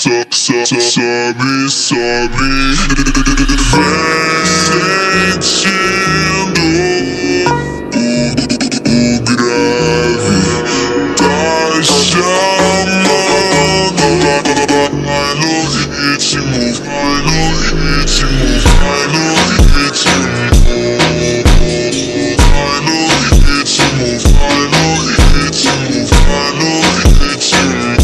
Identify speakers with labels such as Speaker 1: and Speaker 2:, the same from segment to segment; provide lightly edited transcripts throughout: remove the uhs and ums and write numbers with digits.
Speaker 1: Sobe, sobe, vem sentindo o grave tá chamando. Vai no ritmo, vai no ritmo, vai no ritmo, vai no ritmo, vai no ritmo, vai no ritmo.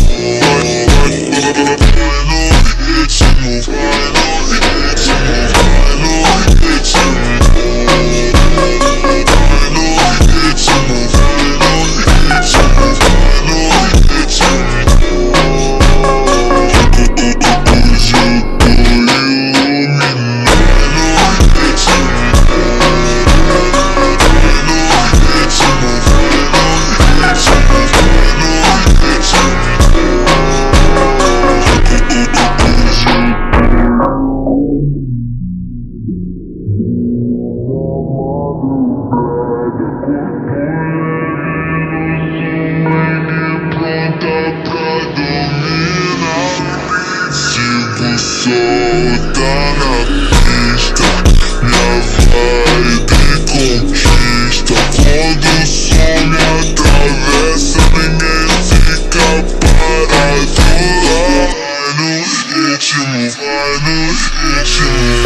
Speaker 1: Solta na pista, minha vibe conquista. Quando o som me atravessa, ninguém fica parado. Vai no ritmo, vai no ritmo.